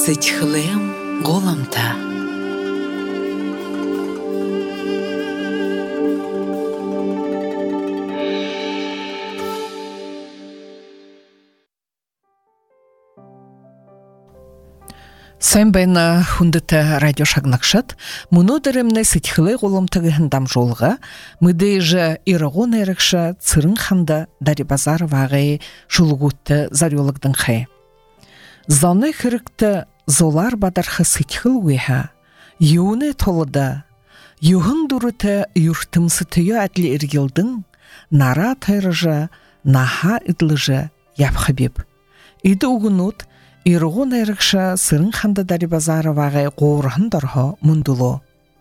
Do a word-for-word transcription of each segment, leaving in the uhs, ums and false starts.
Сытхлем голамта. Сайын байна хүндэт радио шагнакшат, мұны дәрімні сетхілі ғолымтығын дамжолға, мүді жа ирағон әрікші цырын ханда дари базар вағай шулғутты зарелігдің қай. Заны хірікті золар бадархы сетхіл уйха, юны толыда, юғын дұрыты юртымсы түйі әдлі ергелдің, нара тайрыжа, наха идлыжа япхабиб. Иді уғынут, Ирғон әрікші сырын ханды дари базары вағай қоғырғын дұрғы мұндылы.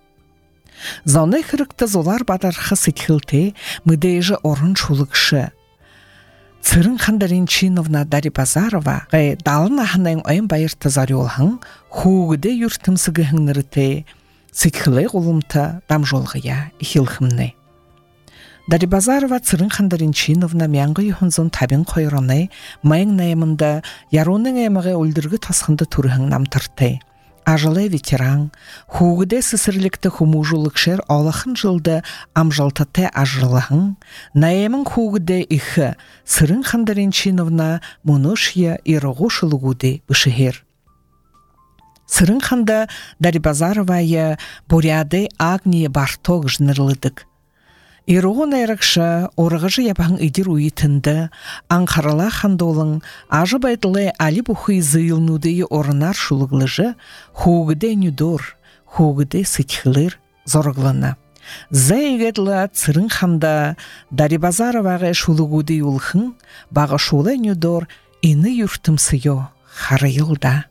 Зауны хірікті золар бадарқы сетхілте мүдейжі орын шулықшы. Сырын хандарин чиновна дари базары вағай далын ахынайын ойын байырты зарі олғын хуғыды юртымсығығын нұрыте сетхілі ғолымты дамжолғыя ихилхімні. Дари Базарова цырын хандарин чиновна мяңғы юхынзын табин қойраны, майың найымында яроның әміғі өлдіргі тасқынды түріғін намтырты. Ажылы ветеран, хуғыды сісірлікті хумужулықшер алықын жылды амжалтаты ажылығын, найымын хуғыды ихы цырын хандарин чиновна мұнышия ирығы шылығуды бұшығыр. Цырын ханда Дари Базаровая буряды агния бартоқ жынырлыдық. Ирғон әрікші орғыжы япаң идер уйтынды, аңқарала хандолың ажы байдылы алі бұхы зыйлнуды орынар шулығлыжы хуғыды нүдор, хуғыды сетхілер зорғлына. Зәйгедлі цырын ханда Дари Базароваға шулығуды ұлқын, баға шулы нүдор ині юртымсыйо харайылда.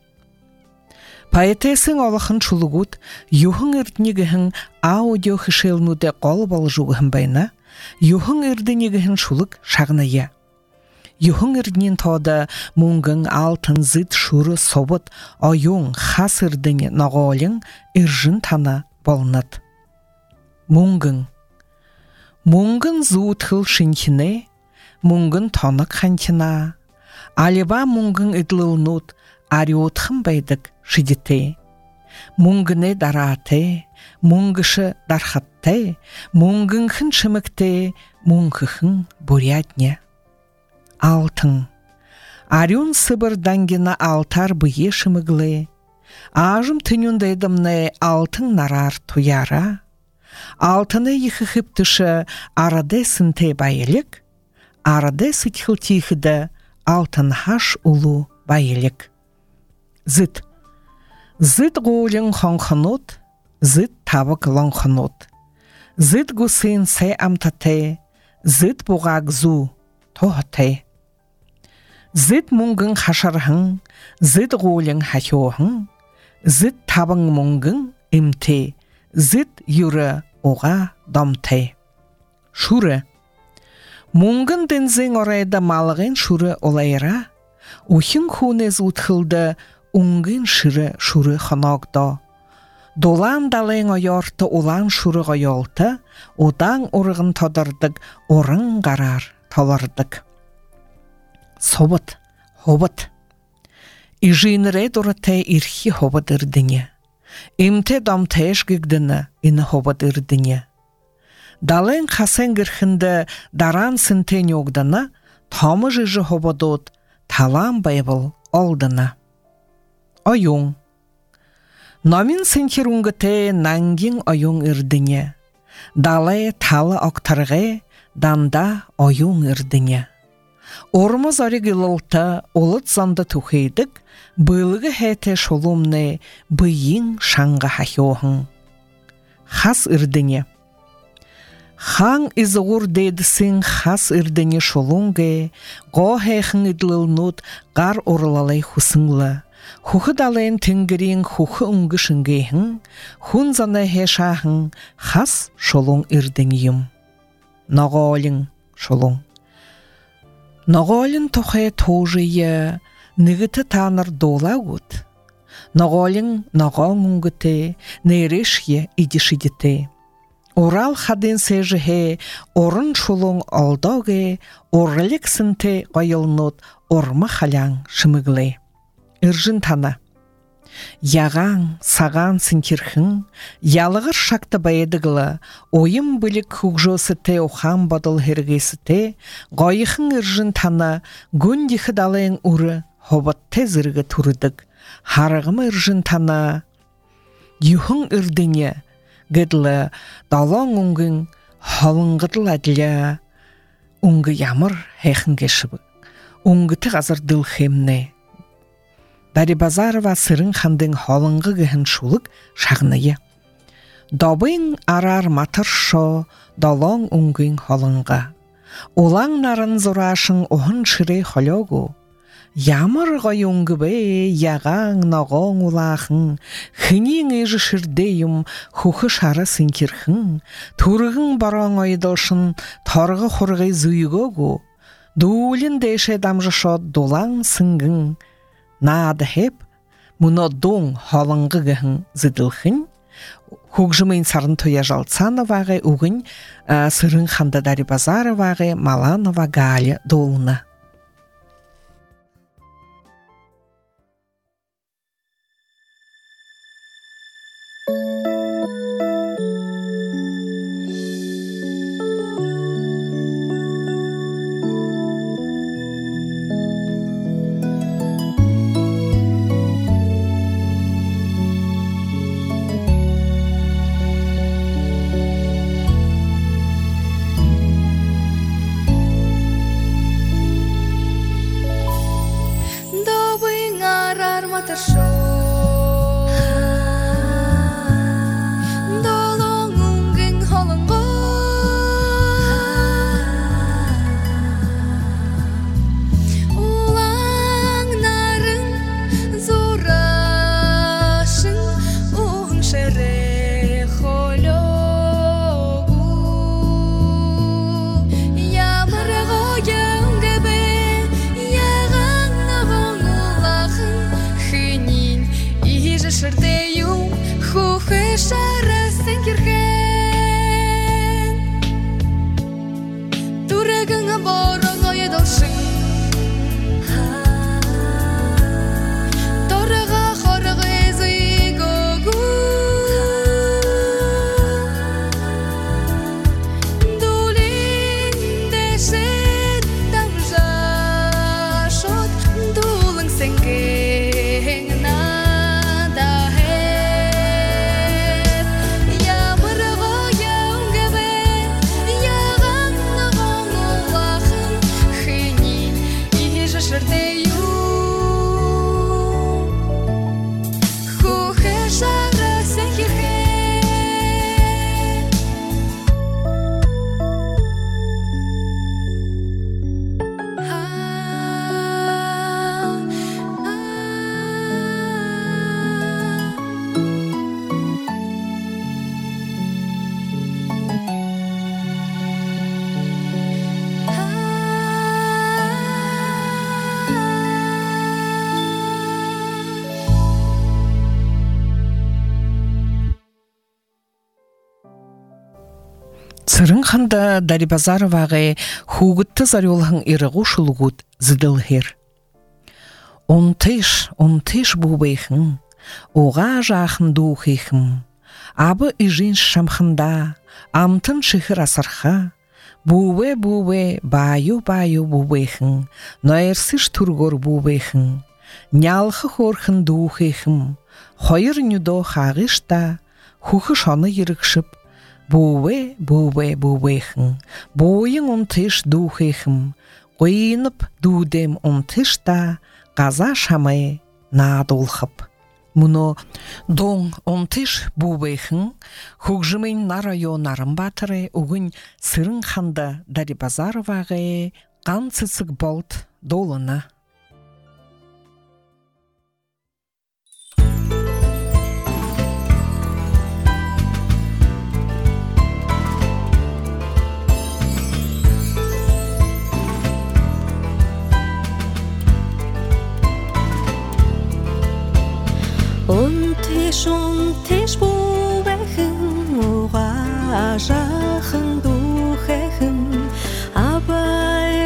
Поэтесің олықын шулығуд, юхын үрдінегіхін аудио хышелнуде қол бал жуғын байна, юхын үрдінегіхін шулық шағыная. Юхын үрдінен тода мұңгын алтын зыд шуры событ ойың хас үрдіне нағолың үржін тана болнат. Мұңгын. Мұңгын зуытхыл шинхіне, мұңгын тонық хантина, алиба мұңгын үдлілнуд, ариотхын байдық шидите. Мұңгыны дарате, мұңгышы дархатте, мұңгынхын шымыкте, мұңгыхын бурятне. Алтын. Арион сыбыр дангена алтар бұе шымыглы. Ажым түнюндайдымны алтын нарар туяра. Алтыны ехіхіп түші арады сынте байылік, арады сытхыл тихіді алтын хаш улу байылік. Зыд. Зыд ғолың қонқынут, зыд табық лонқынут. Зыд ғусын сәй амтате, зыд бұғақ зу тоғыте. Зыд мұңгын қашарғын, зыд ғолың хахиоғын, зыд табың мұңгын имте, зыд юры оға домте. Шуры. Мұңгын дінзің орайда малығын шуры олайра, ухын хунез ұтқылды Уңгын шыры шуры ханагда. Долан далың ойорты олан шуры ойолты, одан орығын тодырдық, орын қарар талардық. Событ, хобыт. Ижинірі дұрыты ирхи хобыт үрдіне. Имте дамтайш гігдіні іні хобыт үрдіне. Далың қасын гірхінді даран сінтен өгдіні, тамы жыжы хобыдот, талан байбыл олдыны. Ойың. Номин сенкер ұңгыте нангин ойың үрдіне. Далы талы оқтырғы, данда ойың үрдіне. Орымыз орығы лылты, олыт занды тұхейдік, бұйлығы хәті шолумны бұйын шаңға хахиоғын. Хас үрдіне. Хаң изығыр дейдісің хас үрдіне шолунғы, ғо хэйхін үдлілнуд ғар орылалай хусыңлы. Хухы далайын түнгірін хухы ұңғы шынгейхін, хун заны хешахын хас шолун үрдіңйім. Нағолың шолун. Нағолың тоқай тоғыйы нігіті таныр дола ғуд. Нағолың нағаң ұңгыты нейрешye идішідіті. Орал хадын сежіге орын шолун алдағы орлік сінті ғайылнуд орма халяң шымыглы. Үржін тана. Яғаң, саған сінкерхін, ялығыр шақты байедігілі, ойым білік күгжосы те охан бадыл хергесі те, ғайықын үржін тана, гүндіхі далайын ұры, хобат те зіргі тұрыдық, харығым үржін тана, юхын үрдіне, гідлі, далан ұңгын, халыңғыдыл әділі, ұңғы ямыр хәйхін кешібі, ұңғыты ғазыр дыл хемне. Дарибазарова сырын хандың халыңғы гіхін шулық шағынайы. Добын арар матыр шо, далан ұңгын халыңға. Олаң нарын зұрашын оғын шыры халയോഗу. Ямыр ғай ұңғы бе, яғаң нағаң улағын, хінен ежі шырдейім, хухы шары сінкерхін, тұрығын бараң айдылшын, тарғы құрғы зүйгогу. Дулін дэшэ дамжышот долаң сынгын, нады хеп, мұна доң халыңғы гіхін зыдылхын, хугжымын сарын тоя жалцаны вағы уғын сырын ханда Дарибазары вағы Маланова Галя долына. Сырын ханда Дарибазароваға хугытты зарелғын ирығу шулгут зыдылхер. Онтыш, онтыш бубайхын, оға жақын духайхын, абы ижин шамхында, амтын шихыр асырха, бубе-бубе баю-баю бубайхын, найырсыш тургор бубайхын, нялхы хорхын духайхын, хойыр нюдо хағышта, хухы шаны ерікшіп, Бубе, бубе, бубейхін, бойың онтыш духейхім, қойынып дудем онтышта, қаза шамай надолхып. Мұны доң онтыш бубейхін, хугжымын нарайо нарым батыры, уғын сырын ханда Дарибазароваға қан цыцық болт долына. Онтыш, онтыш бубайхын, оға жақын духайхын, абай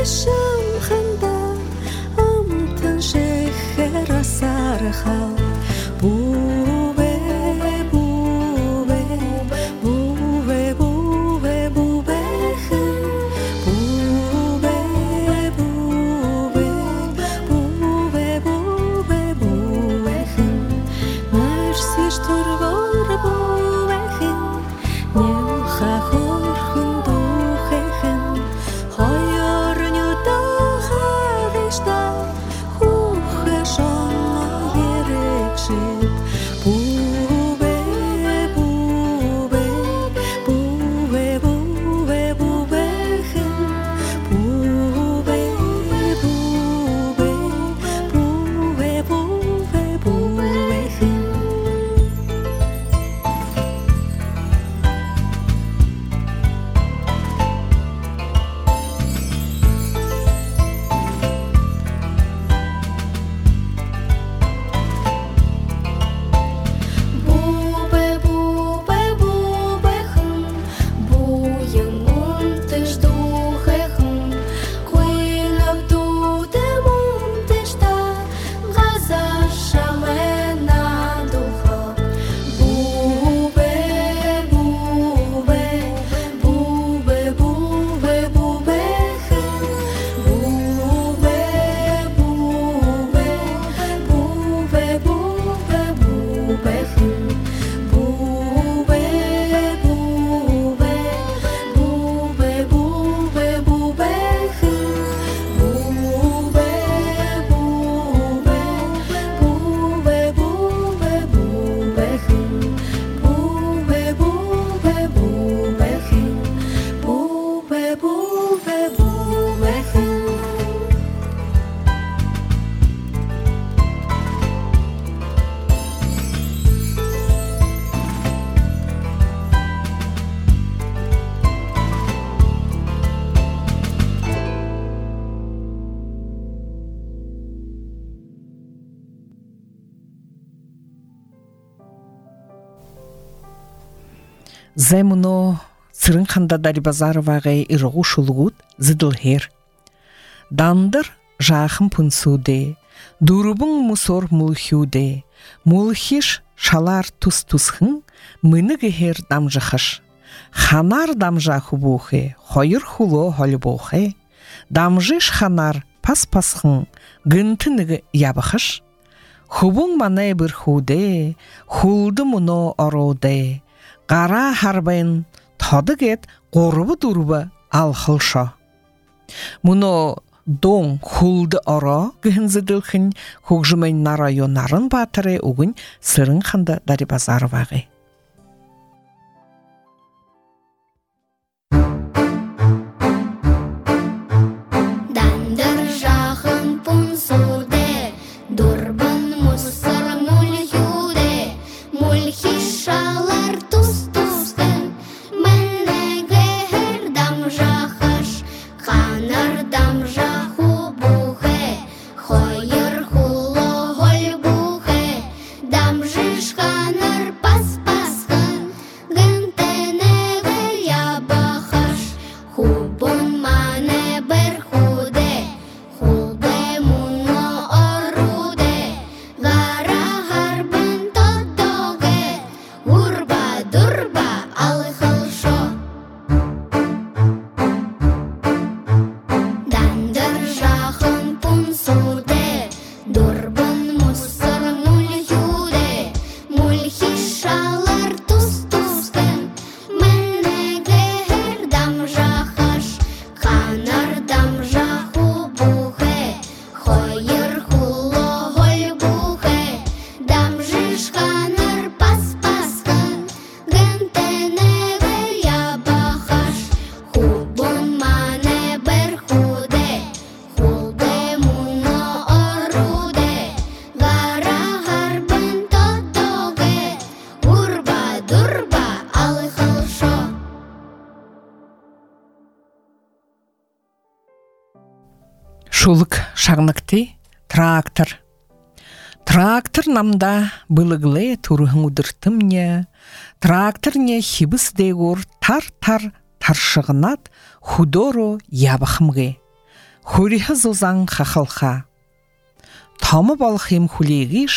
жешім хында, амтын шехер асархал, Буве, буве, буве, буве, бувехи. Буве, буве, буве, буве, бувехи. Наш свіштор вор бувехи. Нюха хорхын духехын. Хойорню таға вишта. Хухе шонна ерекшит. Буве, буве, буве, буве, бувехи. Буве, буве, буве, буве, бувехи. Бубе, бубе, бубехым, буйым унтыш духехым, куйнап туде мунтышта, газа шамена духа. Бубе, бубе, бубе, бубе, бубехым, бубе, бубе, бубе, бубе, бубехым. Бубе, бубе, бубе, бубе, бубехым. Бубе, бубе, бубе, бубе, бубехым. Бубе, бубе, бубехым. Бубе, бубе, бубехым. Земно цырынханда Дарибазароваға ирғу шулгут зыдылхер. Дандыр жахым пунсуде, дурубың мусор мулхюде, мулхиш шалар тус-тусхын, мыныгехер дамжахаш. Ханар дамжаху бухе, хойыр хуло холбухе, дамжиш ханар пас-пасхын, гынтыныгы ябахаш. Хубун мане бір худе, хулды мұно ороде, қара харбайн тадыгет қорыбы дұрбы алхылша. Мұно дон хулды оро гынзыдылхын хугжымын нарайонарын батыры угын сырын ханды Дарибазароваға. Дандыр жақын пунсуде, дұрбын мұсыр мульхюде, мульхишалар тұс-тұстын, мәннегер дамжахаш, қанар дамжаху бұхе, хойыр хуло ғол бұхе, дамжиш қанар пас-пасқын, гынтенегер ябахаш, хубун мане бір худе, хулде муно оруде, гара харбын тодоге, урба-дурба алхылшо. Дандыр жақын пунсуде, дурбын мусыр мульхюде, мульхишалар тұс-тұстын, мәннегер дамжахаш, қанар дамжаху бұхе, хойыр хуло ғол бұхе, дамжиш қанар пас-пасқын, гынтенегер ябахаш, хубун мане бір худе, хулде муно оруде, гара харбын тодоге, урба-дурба алхылшо. Шулык шагныкты трактор. Трактор намда былыглы турғын удыртымне, трактор не хибыс дегор тар-тар таршығынат худоро ябахымғы. Хурихы зозаң хахалха. Тамы балхым хулегиш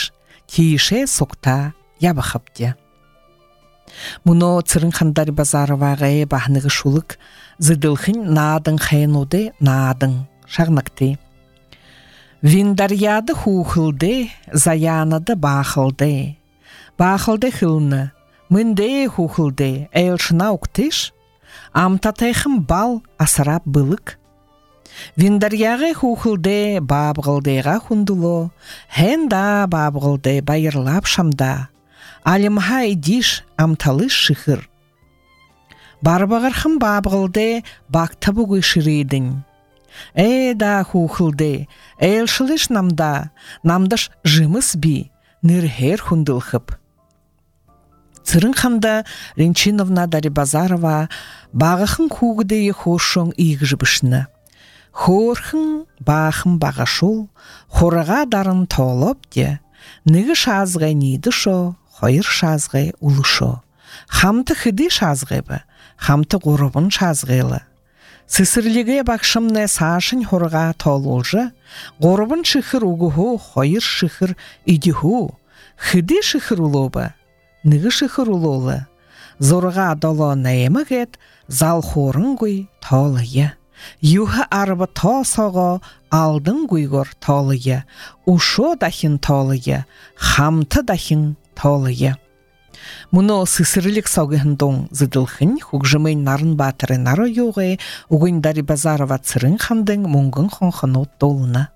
тише сокта ябахапте. Муно цырынхан Дарибазароваға бахныгы шулык зыдылхын надың хайнуды надың шагнакты. Виндаряды хухылды, заяныды бахылды. Бахылды хылны, мынды хухылды, әйлшына уктыш, амтатайхым бал асырап былык. Виндаряғы хухылды бабғылдыға хундуло, хэнда бабғылды байырлап шамда, алимха идиш амталыш шыхыр. Барбағырхым бабғылды бактабы гүйшірейдің. Эда хухылды, әйлшылыш намда, намдаш жымыс би, нырхер хундылхып. Цырынханда Ренчиновна Дарибазарова бағықын хугыдыйы хошоң игжібішіні. Хорхын бақым бағашул, хорыға дарын толып де, ныгы шазғай ниді шо, хойыр шазғай улышо. Хамты хыды шазғай бі, хамты ғұрыбын шазғайлы. Сысырліге бақшымны сашын хорыға толулжы, ғұрыбын шықыр уғығу, хойыр шықыр идіғу, хыды шықыр улобы, ныгы шықыр улолы. Зорыға доло нәйімігет, зал хорын ғой толыйы. Юхы арбы то соғы алдың ғойғыр толыйы, ушо дахин толыйы, хамты дахин толыйы. Мұны сысырлік сауғығындың зыдылхын, хугжымын нарын батыры нары йоғы, уғын Дарибазарова цырын хандың мұңғын қонқыны долына.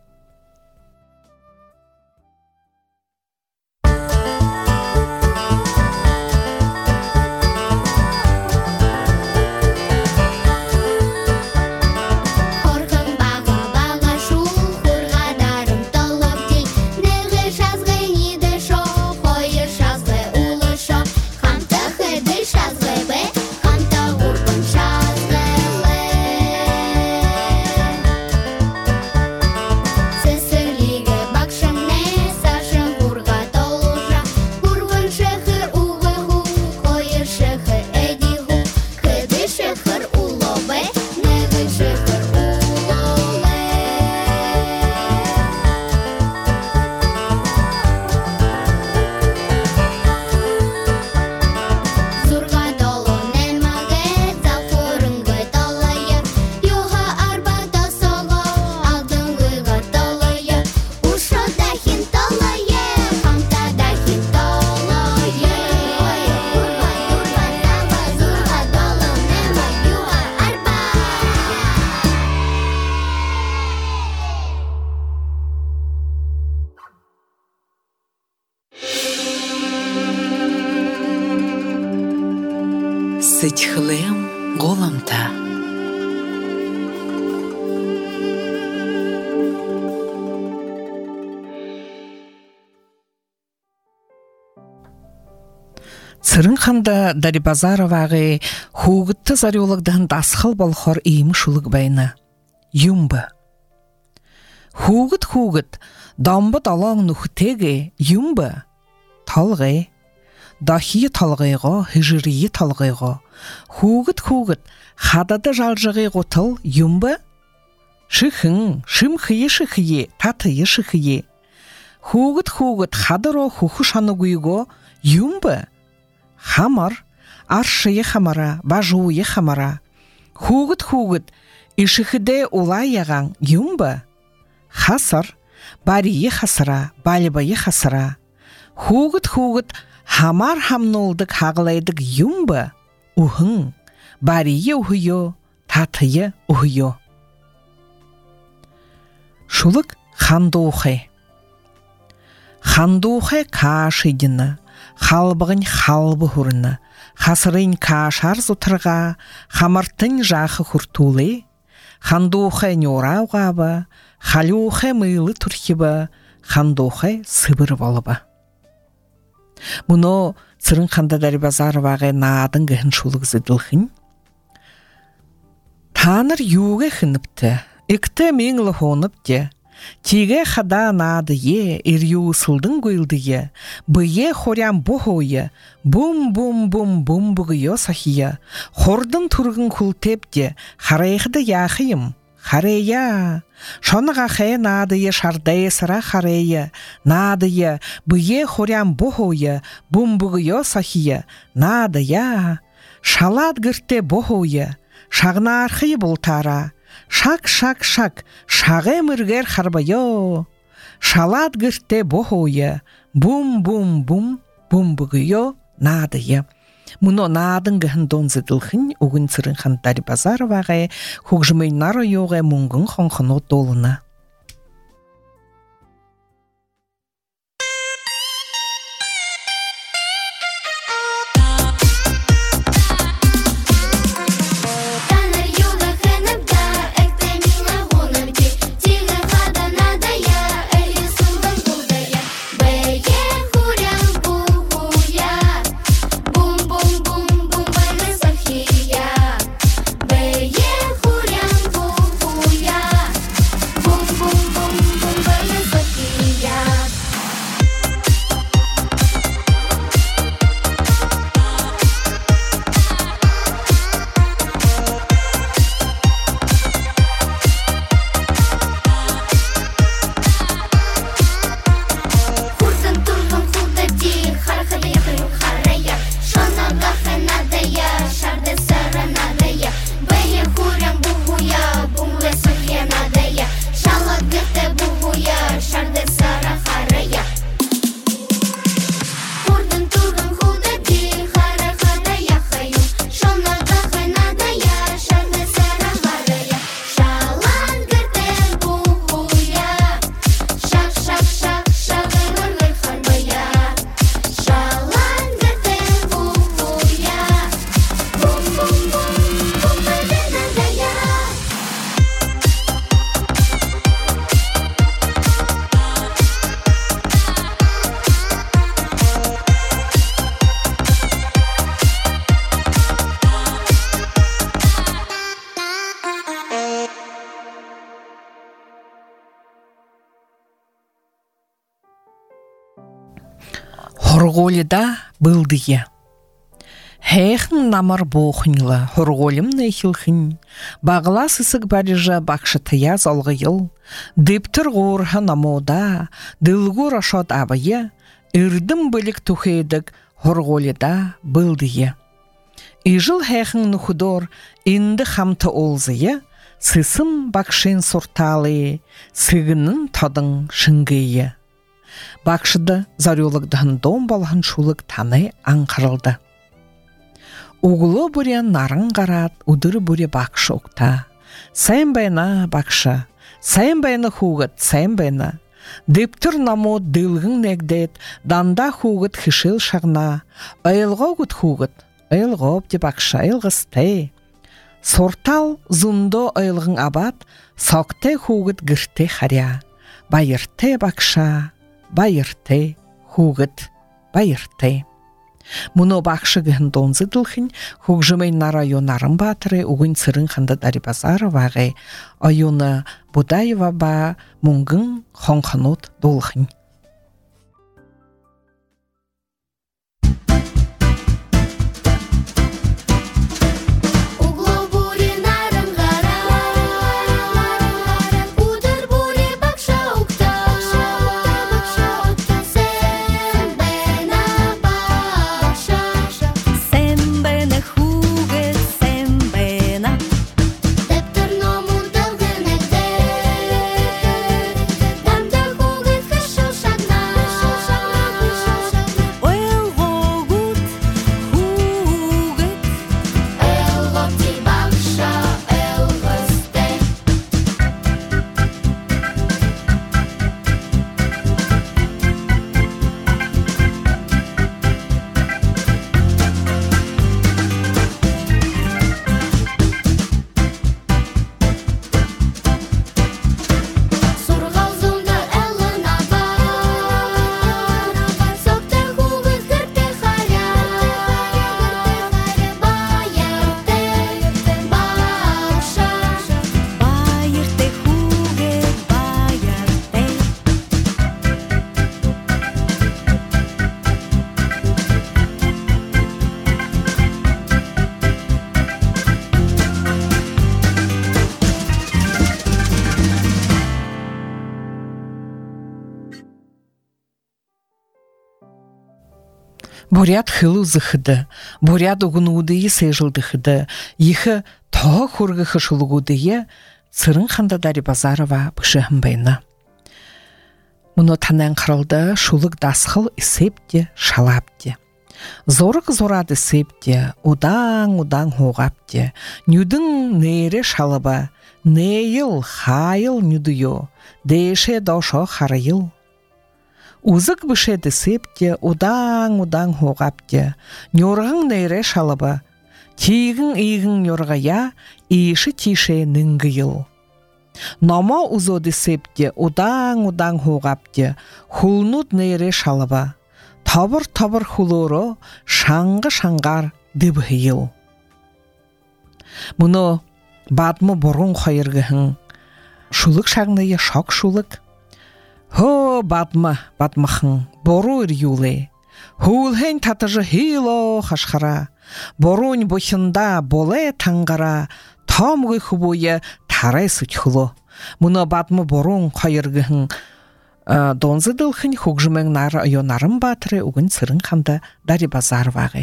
Сытхлем голамта. Цырынханда Дарибазароваға хугытты зарёлыгдан дасхыл болхор иймі шулык байна. Юмбы. Хугыт хугыт, дамбы далаң нухтеге юмбы. Талғы. Дахи талғайға, хижирии талғайға. Хугыт хугыт, хадады жалжығы ғотыл юмбы. Шыхын, шымхые шыхые, татые шыхые. Хугыт хугыт, хадыро хухушаны гүйго юмбы. Хамар, аршые хамара, бажуе хамара. Хугыт хугыт, ишыхыде улаяған юмбы. Хасар, барие хасара, балибае хасара. Хугыт хугыт, хамар хамнолдык хағылайдык юмбы. Ухын, барие ухыйо, татые ухыйо. Шулык хандухы. Хандухы кашыдыны, халбығын халбы хұрыны, хасырын кашар зутырға, хамартын жағы хұртулы, хандухы нёрауғабы, халюхы мыйлы түрхібі, хандухы сыбыр болыбы. Мұны Цырынханда Дарибазароваға надың ғын шулық зыдылхын. Таныр юғы хыныпты, ікті меңлі хоныпты, тиге хада нады е, ирю сылдың гөйлді е, бүйе хорям бұхойы, бум-бум-бум-бум бұғыйо сахия, хордың тұрғын күлтепте, харайқыды яқыйым, харея. Шоныға хэ надые шардая сыра харея, надые бые хорям бохуя, бумбугыё сахия, надыя. Шалат гырте бохуя, шағна архи болтара, шак-шак-шак, шағы мүргер харбайо. Шалат гырте бохуя, бум-бум-бум, бумбугыё надыя. Мұно надың ғын донзыдылхын уғын цырын хантари базаровағай, хугжымай нары йоғай мұңғын хонхыно долына. Хорголида былдые. Хэйхн намар бохынла, хорголим нейхилхын, бағыла сысық барижа бақшытыя залғыйыл, дептір ғорға намода, дылғыр ашат абыя, үрдім білік тухейдік хорголида былдые. Ижыл хэйхн нухудор инді хамты олзые, сысын бақшын сұрталы, сығынын тадың шыңгые. Бақшыды зарюлығдығын дом балғын шулық таны аңқырылды. Уғылы бұре нарын қарат, ұдыры бұре бақшы ұқта. Сайын байна бақшы, сайын байны хуғыт, сайын байна. Дептір наму дылғын нәгдет, данда хуғыт хышыл шағна. Айылға ұғыт хуғыт, айылға өпте бақшы, айылғысты. Сортал зұндо айылғын абат, сақты хуғыт гірте харя. Байырты бақша, байырты хуғыт, байырты. Мұны бақшы ғын донзыдылхын, хуғжымай нарайо нарын батыры ұғын цырын қанды дарибазары вағай, айоны Будаева ба мұңғын хонқанот долхын. Show Бурят хылу зыхыды, бурят угынудыйы сейжилдыхыды, ихы тоғы хургыхы шулугудыйы цырын ханда Дарибазарова бышыхым байна. Мұны танан қырылды шулық дасқыл ісепте, шалапте. Зорық зорады септе, удаң-удаң хоғапте, нүдің нейре шалыба, нейіл, хайыл нүдіё, дейше дошо харайыл. Узык бішеді септе, удаң-удаң хоғапте, нөрғың нейре шалыба, тигің-игің нөрғая, иші-тише ніңгійл. Намо узоды септе, удаң-удаң хоғапте, хулнуд нейре шалыба, табыр-табыр хулуро шаңғы-шаңғар дыбхийыл. Мұны бадмы бұрын қойырғығын, шулық шағынайы шақ шулық. Хо бадмы, бадмықын, бору үрюле, хулхен татыжы хило қашқара, борун бұхында боле таңғара, тамғы хубойы тарай сұтхылы. Мұны бадмы бұрын қойырғығын, Донзы дылхын хугжымен нар айонарым батыры угын сырын ханда Дарибазаровағы.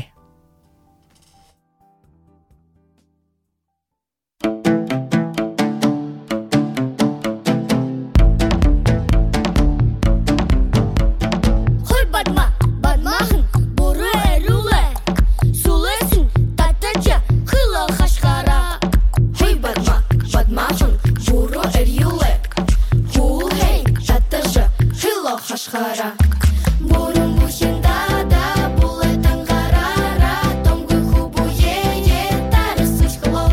Хой бадма, бадмахын, бору әрулі, сулысын татача хыла қашқара. Хой бадма, бадмахын, бору әрулі, Хашқара Борын бұхында да бұлы таңғарара Томғы хубу е-е тары сұшқылы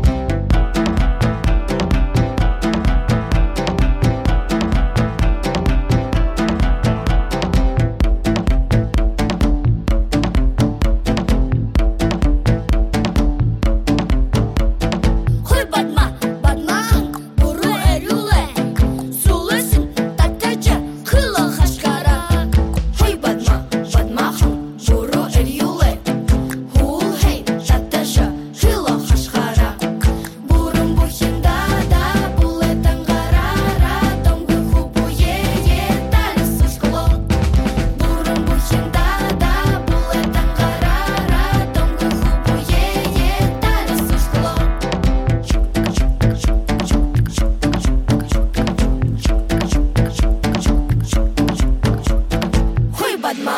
Хой бадма, бадмахын, бору әрулі Сулысын татача хыла қашқара Хой бадма, бадмахын, бору әрулі Хулхейн таташа хыла қашқара Борын бұхында да бұлы таңғарара Томғы хубу е-е тары сұшқылы Борын бұхында да бұлы таңғарара Томғы хубу е-е тары сұшқылы Хой бадма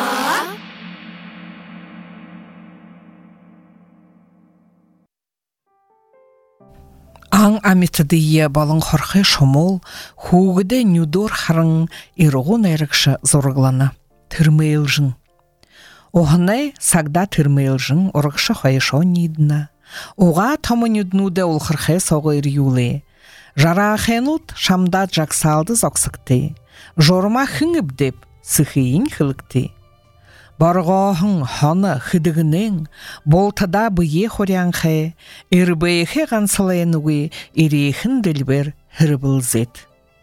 Аң амитыдыйы балың хорхы шомол, хугыды нүдор харың ирғын әрікші зорғылана. Түрмейлжың. Оғынай сагда түрмейлжың орғышы хайшон нидіна. Оға тамы нүднуды ол қырхы соғы ирюле. Жара ақенут шамда жақсалды зоқсықты. Жорма хыңып деп сықиын қылықты. Барғағың ханы хыдығының болтада бұе хорянғы, ирбейхе ғансылайынуы ирейхін ділбер хірбілзет.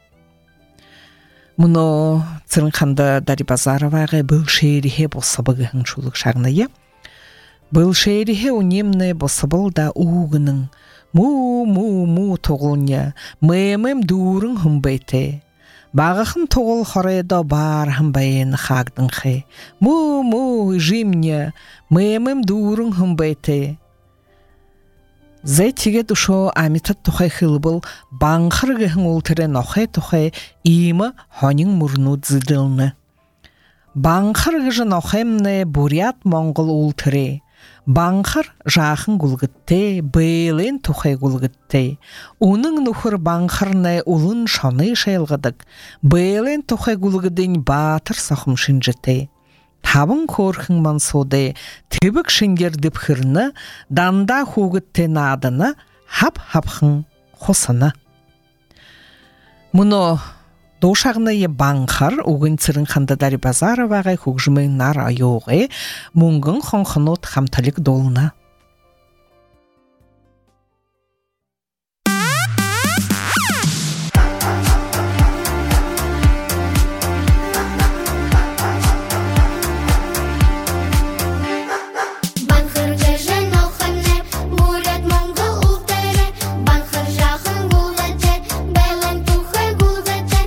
Мұны цырынқанды Дарибазаровағы бұл шейрихе босыбығығын шулық шағынайы. Бұл шейрихе үнемні босыбыл да уғының, му-му-му тоғылыны, мәмем дұрың хүмбейті. Бағықын тоғыл хорайда бар хүмбейін қағдың қы. Му-му жимне, мәмем дұрың хүмбейті. Зәйтіге дұшо амитат тұхай қылбыл баңқырғығын ұлтырын оқай тұхай имы хонын мұрну дзіділні. Баңқырғыжын оқаймны бурят моңғыл ұлтыры. Баңқыр жақын гулгытте, бейлен тухай гулгытте. Оның нұхыр баңқырны ұлын шаны шайлғыдық. Бейлен тухай гулгыдын батыр сақым шынжыте. Табын көрхің мансоды, түбік шынгердіп хырны, данда хугытте надыны, хап-хапхың қосыны. Мұны Дошағынайы баңқар уғын цырын қанды Дарибазаровағай хугжымын нар айоғы, мұңғын қонқынот хамталік долына.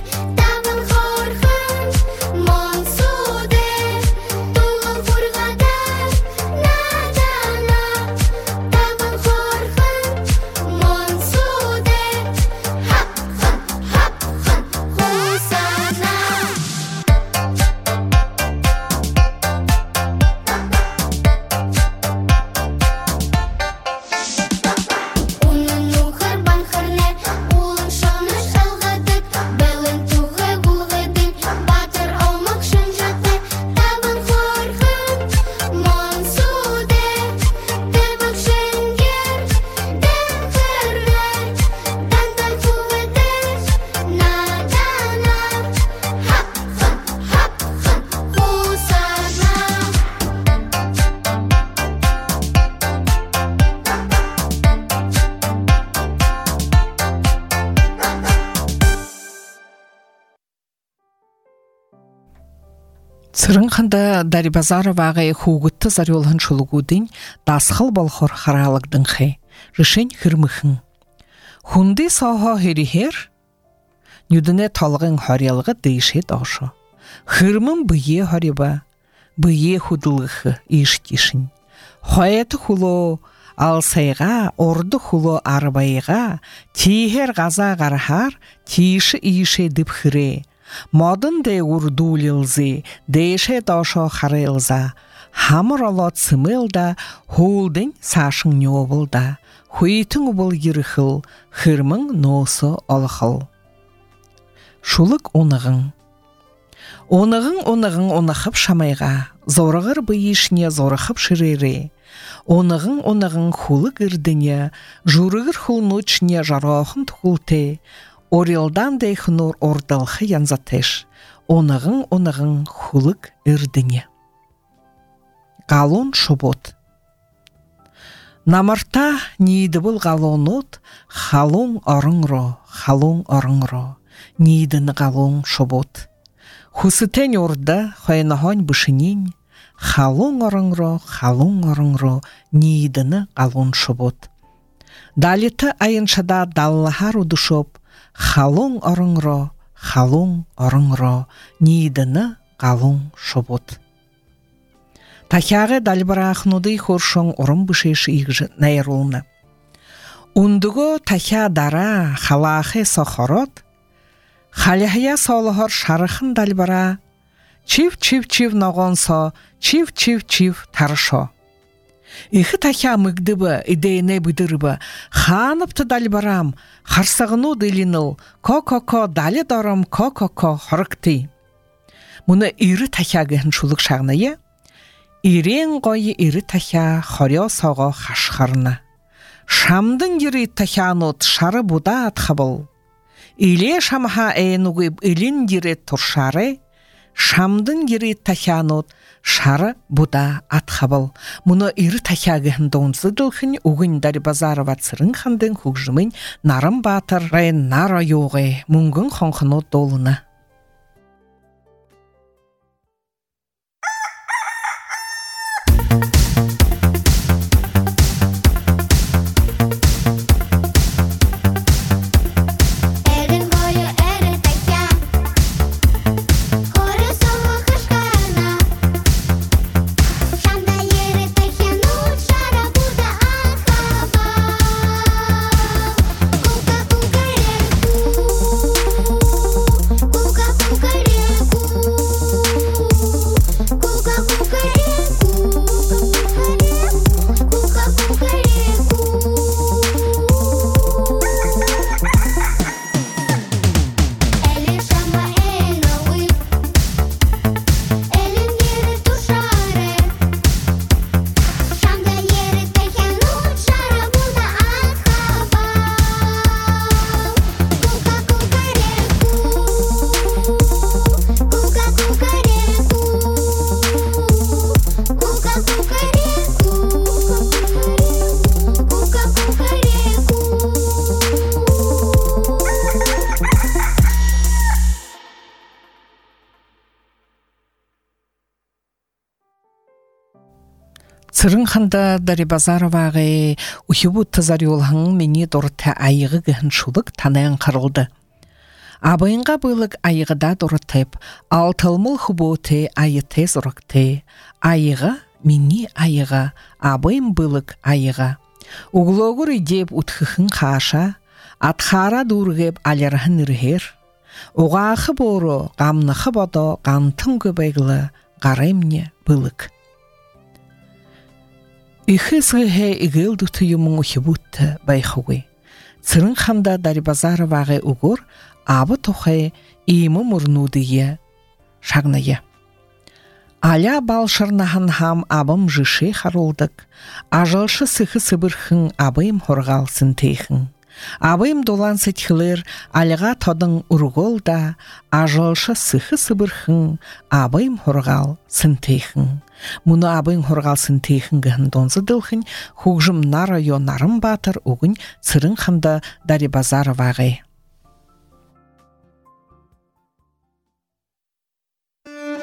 Табын хорхын, монсуде, тулын фурғада Цырынханда Дарибазароваға хугутты зарёлхан шулугудын дасхыл болхор харалыгдың хэ, решень хырмыхын. Хунды саха херихер, нюдыне талғын харялығы дейше даша. Хырмын бүйе хариба, бүйе худылығы иштишін. Хайаты хулу алсайға, орды хулу арбайға, тихер ғаза ғархар, тиші ише дипхыре. Модын де урдулилзи, дейше даша харелза. Хамыр алат сымылда, хулдың сашың нёбылда. Хуйтың бұл еріхіл, хырмың носы алықыл. Шулық онығың. Онығың онығың онықып шамайға, зорығыр бұйышне зорықып шырере. Онығың онығың хулық үрдіне, жұрығыр хул ночне жарахын тұқылте. Орелдан дейхнур ордалхы янзатеш. Онығың онығың хулық үрдіне. Галон шубот. Намарта ниді бұл галонот, халон арыңро, халон арыңро. Нидіні галон шубот. Хусытен орда хайнахань бішінен, халон арыңро, халон арыңро, нидіні галон шубот. Далиті айыншада даллахар удушоп, халон арыңро, халон арыңро, нидіні галон шубот. Тахяғы дальбарахнуды хоршон орын бішеш игжі найрулны. Ундуго тахя дара халахы сахарот, халяхя салахар шарахын дальбара, чив-чив-чив нағанса, чив-чив-чив таршо. Ихы тахя мігдібі, идейне бүдірбі, ханапты дальбарам, харсағыну дилиныл, ко-ко-ко дали дарам, ко-ко-ко харыкты. Мұны ирі тахягын шулық шағнайы, Ирен қойы ирі тахя хоря саға хашхарна. Шамдың ирі тахянот шары буда атхабыл. Иле шамха әйнугып илін ире тұршары, шамдың ирі тахянот шары буда атхабыл. Мұны ирі тахягын донзы дылхын уғын Дарибазарова Цырынхандың хугжымын нарым батыр райын нара йоғы мұңгын қонқынот долыны. Цырынханда Дарибазароваға ухибу тазарёлхың мені дұрытта айығы гіхін шулық танаян қарылды. Абайынға бұйлық айығыда дұрыттайып, алтылмыл хуботе айыте зұрықте. Айығы, мені айығы, абайын бұйлық айығы. Углоғыр идеп ұтқықын қаша, атқара дұрғып алярхын үргер. Оғақы бору, ғамнықы бада, ғантым көбәгілі, ғараймне бұйлық. Ихысғыға игіл дүтіюмың ухибутты байхуғы. Цырынханда Дарибазароваға уғыр абы тоқай имы мұрнудыйы шағнайы. Аля балшырнахын хам абым жышы харулдық. Ажалшы сықы сыбырхын абым хорғалсын тейхін. Абым долан сетхілер алыға тадың ұрғол да, ажалшы сықы сыбырхын абым хорғал сынтейхін. Мұны абым хорғал сынтейхін гіхін донзы дылхын, хуғжым нара ё нарым батыр уғын Цырынханда Дарибазароваға.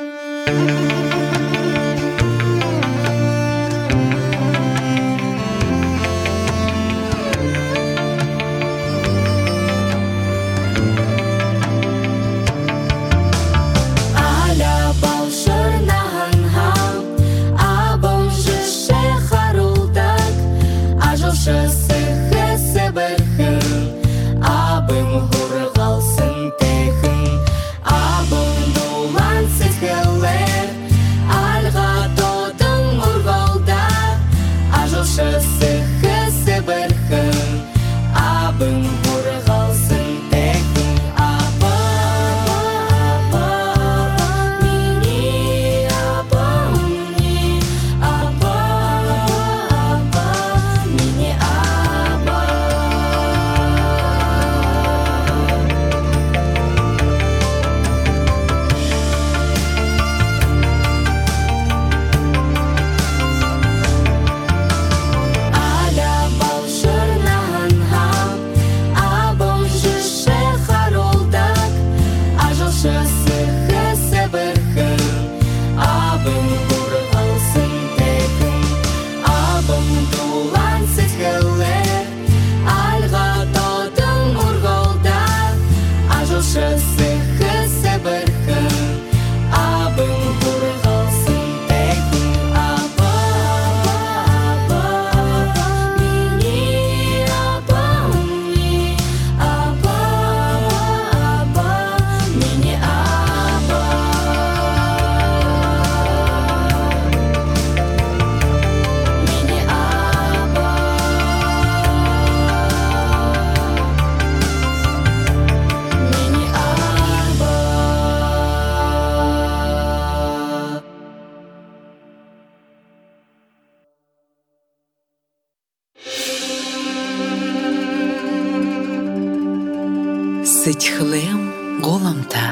Ситхлем голамта.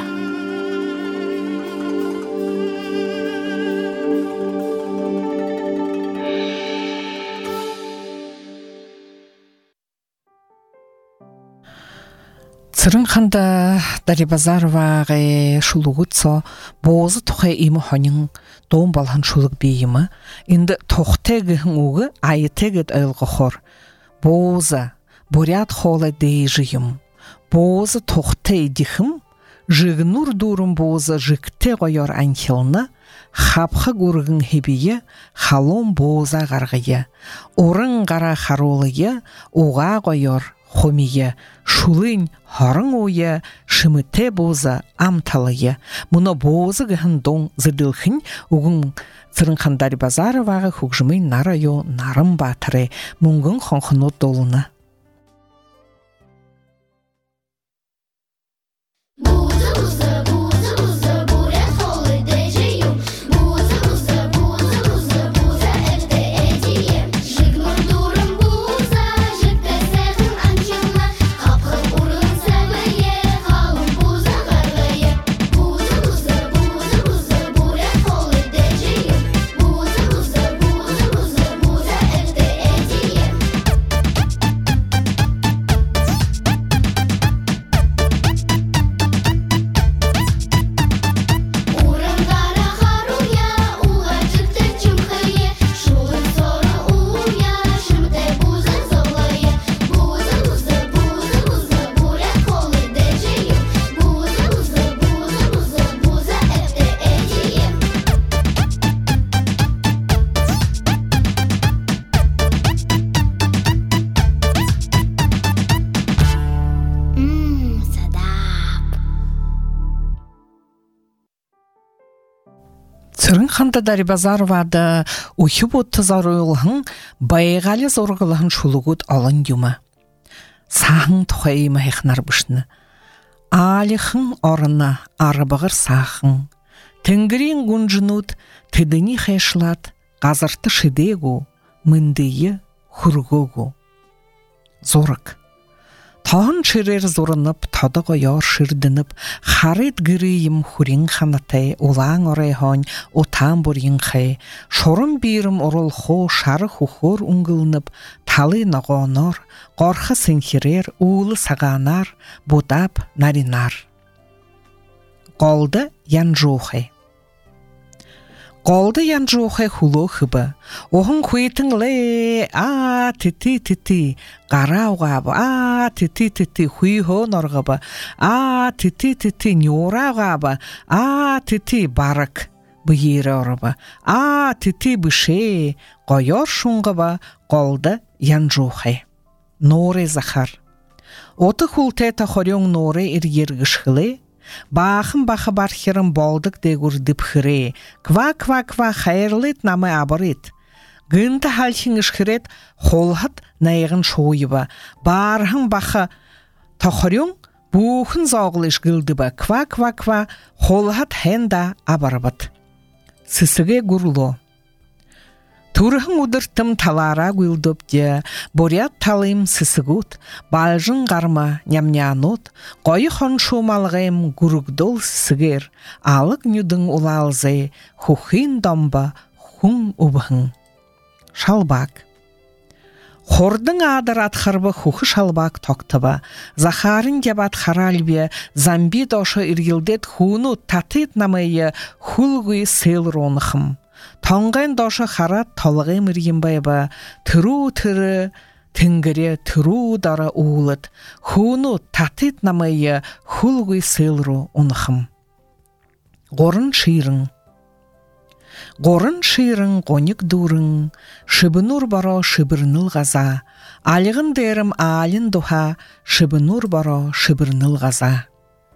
Цырынханда Дарибазароваға шулуғытса, бозы тұқай имі хонин дом балған шулық бейімі, инді тоқтегіғін уғы айытегіт айлғы хор. Бозы, бурят холы дейжиім. Бозы тоқтай дихім, жығынур дұрым бозы жықте қойыр анхилны, хапқы көргін хебейі, халом боза ғарғайы, орын ғара харолыйы, оға қойыр хомие, шулын харың ойы, шымыте бозы амталыйы. Мұны бозы ғын доң зырдылхын, оғын Цырынхан Дарибазароваға хұқжымай нарайо нарым батыры, мұңғын қонқынот долыны. Цырынханда Дарибазаровада ухибу тазарылғын байғалы зорғылығын шулығыд алын юма. Сағын тұхай мәйхнар бұшны. Алихын орына арыбығыр сағын. Тінгірін ғынжынуд тедіні хайшылад ғазырты шидегу, міндейі хүргогу. Зорық. Тағын шерер зорынып, тады ғойар шырдынып, харид гірейім хүрін ханатай, олаң орайхан, отан бүрін қай, шорын бейрім орыл хо, шары хухор ұңғылынып, талы нағанар, қарқы сенхерер, уылы сағанар, бодап наринар. Қалды ян жоқай. Қолды янжуқай хулу хыбы. Оғын құйтың ле, а, тіті-тіті, қара оғабы, а, тіті-тіті, хуйхо норғабы, а, тіті-тіті, нюра оғабы, а, тіті, барық, бұйері орыбы, а, тіті, бүше, қойор шуңғабы, қолды янжуқай. Норе Захар. Оты хулте тахорёң норе иргергішхылы, Бахым бахы бархерым болдық дегур дипхыре, ква-ква-ква хайырлыт намы абырыт. Гынты халхин ишхырет холхат найығын шойыба, бархым бахы тахорёң бухын зауғыл ишгылдыба, ква-ква-ква холхат хэнда абарыбыт. Сысыге гурло. Турхын удырттым талара гүлдөпте, борят талым сысыгут, балжын гарма нямнянут, қойы хон шумалғым гүргдол сысыгер, алық нүдің улалзы, хухын домба, хун убхын. Шалбак. Хордың адыр атқарбы хухы шалбак тоқтыба, Захарын дебат харалбе, замби дошы иргілдет хуну татыт намайы хулгуй сел ронықым. Тоңғын дошы харат толығы мірген байба, түру-түрі, тінгіре түру дара уылыт, хуну татыт намайы хулгуй сылру ұнықым. Ғорын ширың. Ғорын ширың ғоник дұрың, шыбынур баро шыбырныл ғаза, алығын дерім алын духа, шыбынур баро шыбырныл ғаза.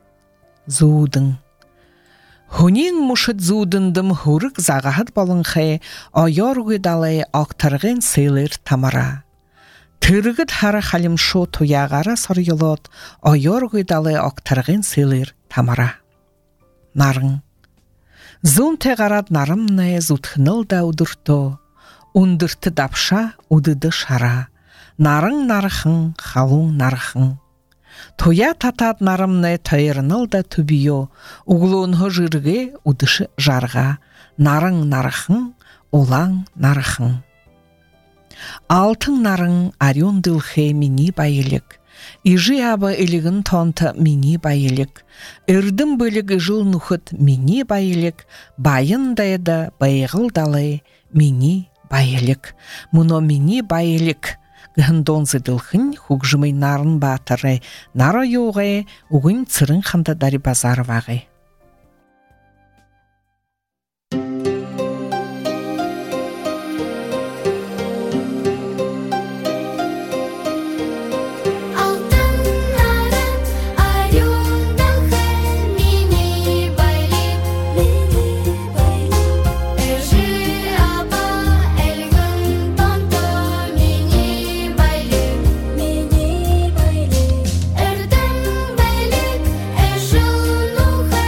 Зудың. Хунин мушыт зудындым хурык зағахат болынхай, ойоргы далай оқтарғын сейлер тамара. Түргіт хары халимшу туяғара сорйылот, ойоргы далай оқтарғын сейлер тамара. Нарың. Зун теғарат нарымнай зутхыныл да удырто, ундырты дапша удыды шара. Нарың нарықың, халуң нарықың. Тоя татат нарымны тайырыныл да түбио, углуынғы жырге удышы жарға, нарың нарықың, олаң нарықың. Алтын нарың арюн дылхе мини байылік, ижи абы илігін тонты мини байылік, үрдім бөлік жыл нұхыт мини байылік, байын дайды байығыл далы мини байылік, мұно мини байылік. Гындонзы дылхын хугжымай нарын батыры, нара йоғай уғын цырын қанда дари базар вағай. Erden belik eşul nuhe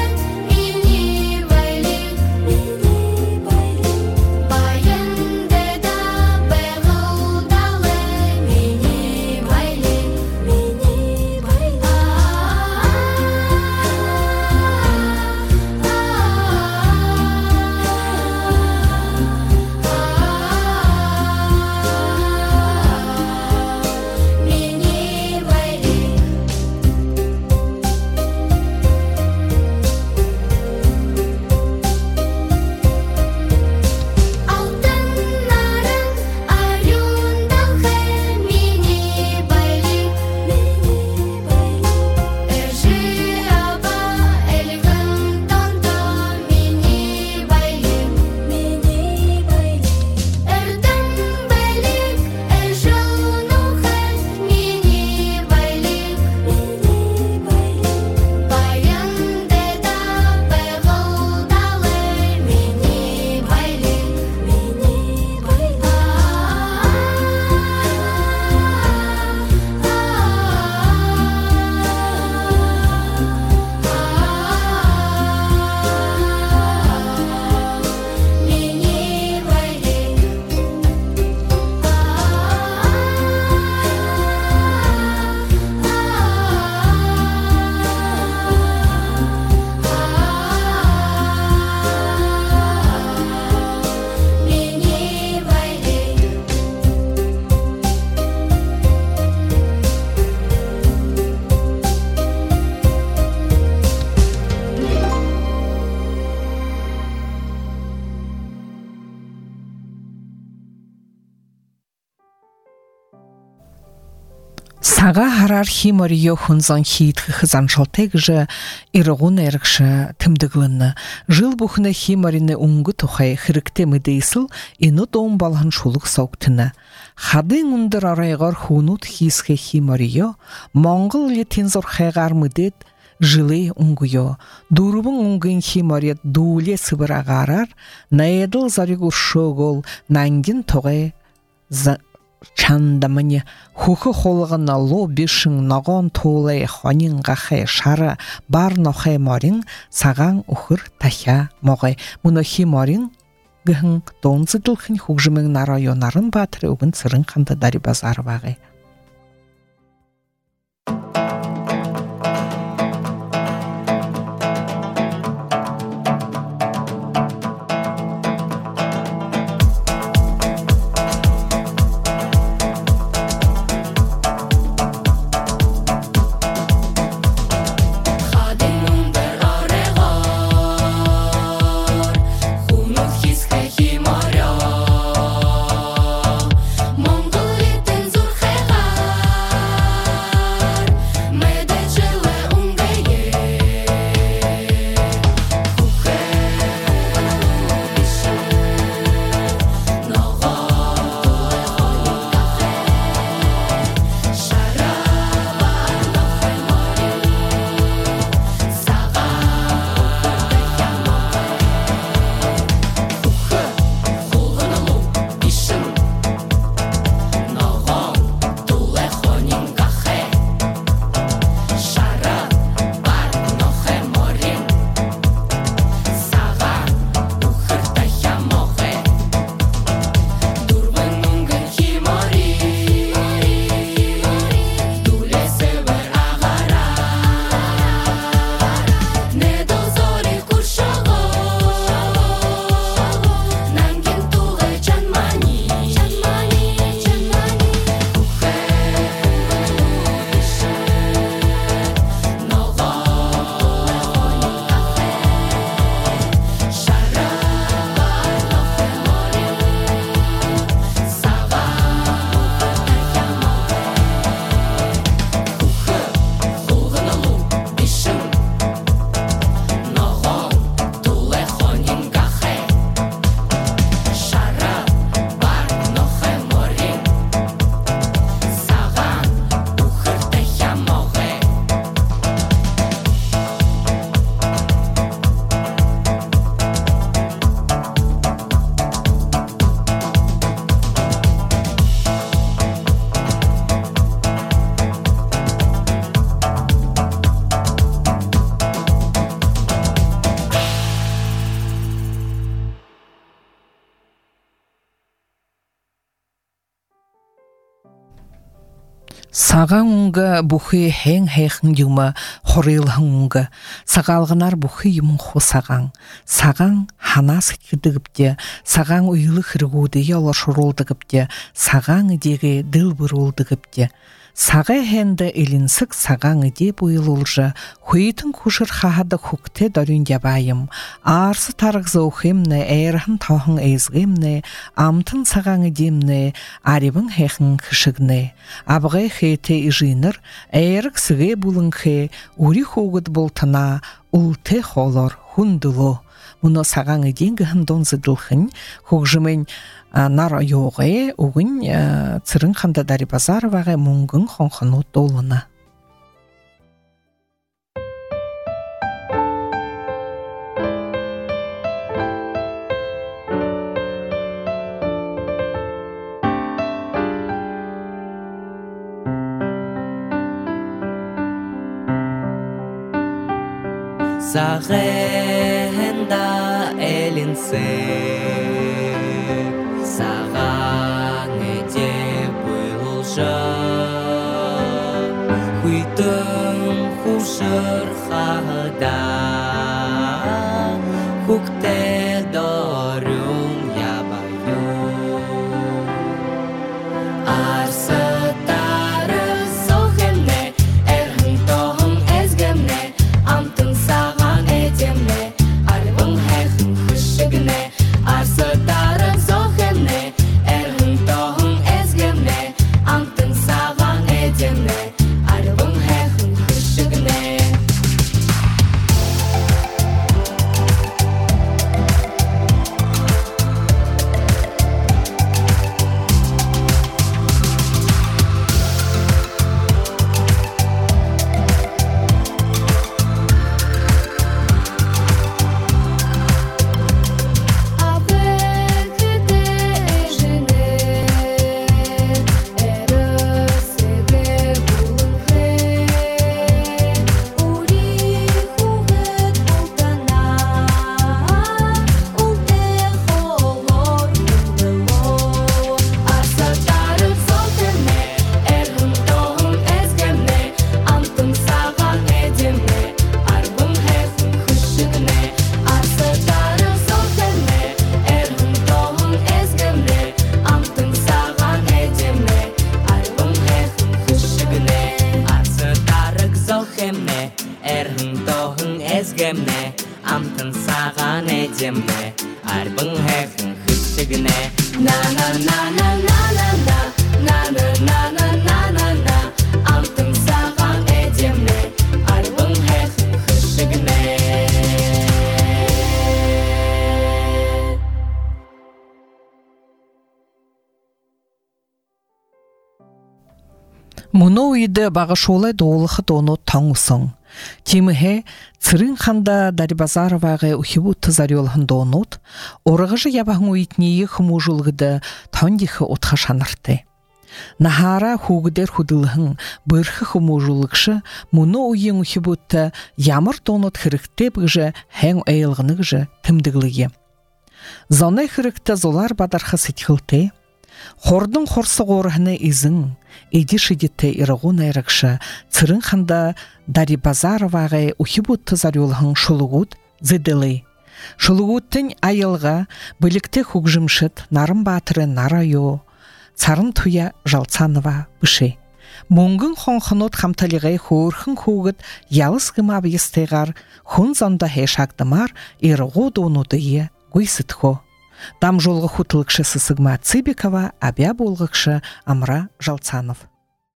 Сага харар химорио хунзан хит хызаншалтег же иргун эргше тимдиглынны. Жыл бухны химорины унгу тухай хирикте мидейсыл ину дом балхан шулук сауктыны. Хадын ундыр арайгар хунут хисхе химорио, Монгол летинзор хайгар мидет жылы унгуё. Дурбун унгын химорет дуле сыбыр агарар, наедыл заригур шогол нангин тоғай за чандамыне хухы холғына ло бишін нағон толай хонин ғахай шары бар нохай марин саған ухыр тахя моғай. Мұны хи марин гіхін донзы дылхын хугжымын нарайонарын батыры угын сырын қанды дари базары бағай. Саған ұңғы бұхы хең хейхін юмы хорилхын ұңғы. Сағалғынар бұхы юмын ху саған. Саған ханас кірдігіпте, саған ұйлы хіргуді ялы шыролдығіпте, саған идеге дыл бұролдығіпте. Саға хэнді элинсік саған иде бұйылылжы, хуйтын күшір хахады хукте дөрін ябайым. Арсы тарғызы ұхымны, әйірхін тауғын әйзгімні, амтын саған идемні, арибын хэхін кішігні. Абғай хейте ижиныр, әйірік сіге бұлынхе, ұри хуғыд болтына, ұлты холор хундылы. Мұны саған иденгіхін донзыдылхын, хуғжымен нар йоғай угын цырын қанда дари базар вағай мұңгын қонқыну долына. Сағында әлінсе саған еде бұйылжа Хуйтын хушыр қағыда Хукте дорын ябайы Арсы тары соғымне әрін тоғын әзгімне Амтын саған едемне Арбың әхін күшігіне Арсы тары соғымне әрін тоғын әзгімне Амтын саған едемне амтын саған әдемі арбың хәхін хүшігіне на на на на на на на на на на на на на амтын саған әдемі арбың хәхін хүшігіне Мұны үйді бағышолай доғылықы доны таңысың. Теміге цырын ханда Дарибазароваға ухибу тызарелғын донут, орығыжы ябағын уйтнейі хымужылғыды тандихы отқа шанырты. Нахара хугдер худылғын бұрхы хымужылықшы мұны ойын ухибутты ямыр донут хірікте бұғжы хэн әйілғынығжы тімдігліге. Заны хірікті золар бадарқы сетхілті, Хордың хорсы ғорғыны изің, едішідетті ирығын айрықшы, цырын ханда Дарибазароваға ухибут тызарелғын шулығуд зеділі. Шулығудтың айылға білікті хугжымшыт нарым батыры нарайо, царын туя Жалцанова бүші. Мұңгын қонқынот қамталығай хорхын хугыт ялыс гыма бейістеғар, хун занда хешагдымар ирығуд онудыйы гүйсітхо. Там жолғы хутылықшы Сысыгма Цыбикова, абя болғықшы Амра Жалцанов.